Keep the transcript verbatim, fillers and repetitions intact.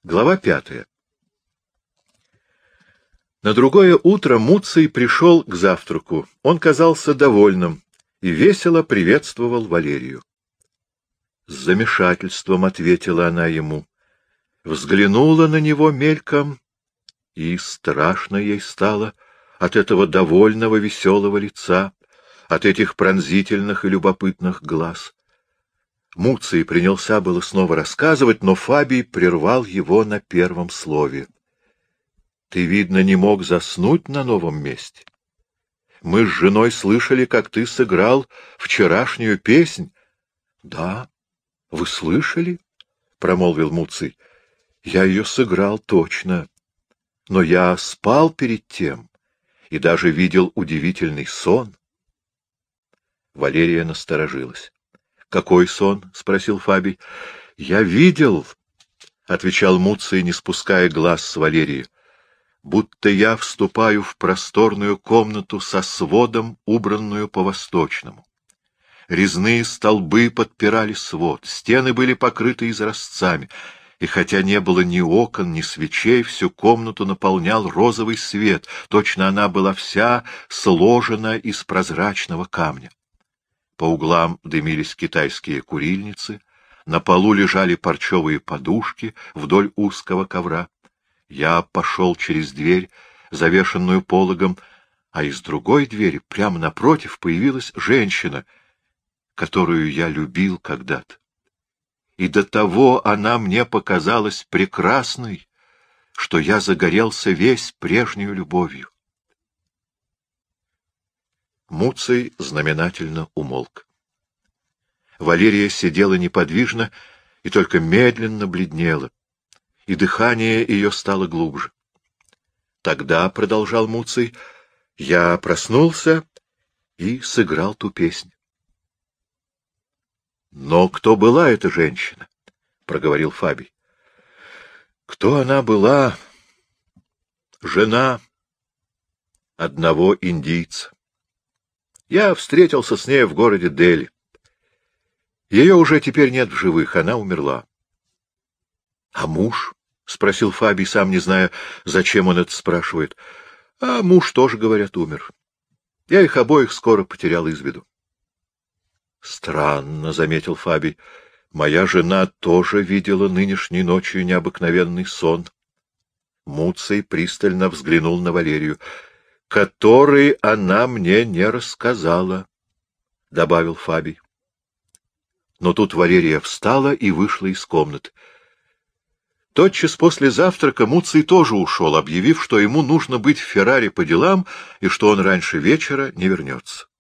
Глава пятая. На другое утро Муций пришел к завтраку. Он казался довольным и весело приветствовал Валерию. С замешательством ответила она ему, взглянула на него мельком, и страшно ей стало от этого довольного веселого лица, от этих пронзительных и любопытных глаз. Муций принялся было снова рассказывать, но Фабий прервал его на первом слове. — Ты, видно, не мог заснуть на новом месте. Мы с женой слышали, как ты сыграл вчерашнюю песнь. — Да, вы слышали? — промолвил Муций. — Я ее сыграл точно. Но я спал перед тем и даже видел удивительный сон. Валерия насторожилась. — Какой сон? — спросил Фабий. — Я видел, — отвечал Муций, не спуская глаз с Валерии, — будто я вступаю в просторную комнату со сводом, убранную по-восточному. Резные столбы подпирали свод, стены были покрыты изразцами, и хотя не было ни окон, ни свечей, всю комнату наполнял розовый свет, точно она была вся сложена из прозрачного камня. По углам дымились китайские курильницы, на полу лежали парчевые подушки вдоль узкого ковра. Я пошел через дверь, завешенную пологом, а из другой двери, прямо напротив, появилась женщина, которую я любил когда-то. И до того она мне показалась прекрасной, что я загорелся весь прежнюю любовью. Муций знаменательно умолк. Валерия сидела неподвижно и только медленно бледнела, и дыхание ее стало глубже. Тогда, — продолжал Муций, — я проснулся и сыграл ту песню. — Но кто была эта женщина? — проговорил Фабий. — Кто она была? Жена одного индийца. Я встретился с ней в городе Дели. Ее уже теперь нет в живых, она умерла. — А муж? — спросил Фабий, сам не зная, зачем он это спрашивает. — А муж тоже, говорят, умер. Я их обоих скоро потерял из виду. — Странно, — заметил Фабий. — Моя жена тоже видела нынешней ночью необыкновенный сон. Муций пристально взглянул на Валерию. — Который она мне не рассказала, — добавил Фабий. Но тут Валерия встала и вышла из комнаты. Тотчас после завтрака Муций тоже ушел, объявив, что ему нужно быть в Ферраре по делам и что он раньше вечера не вернется.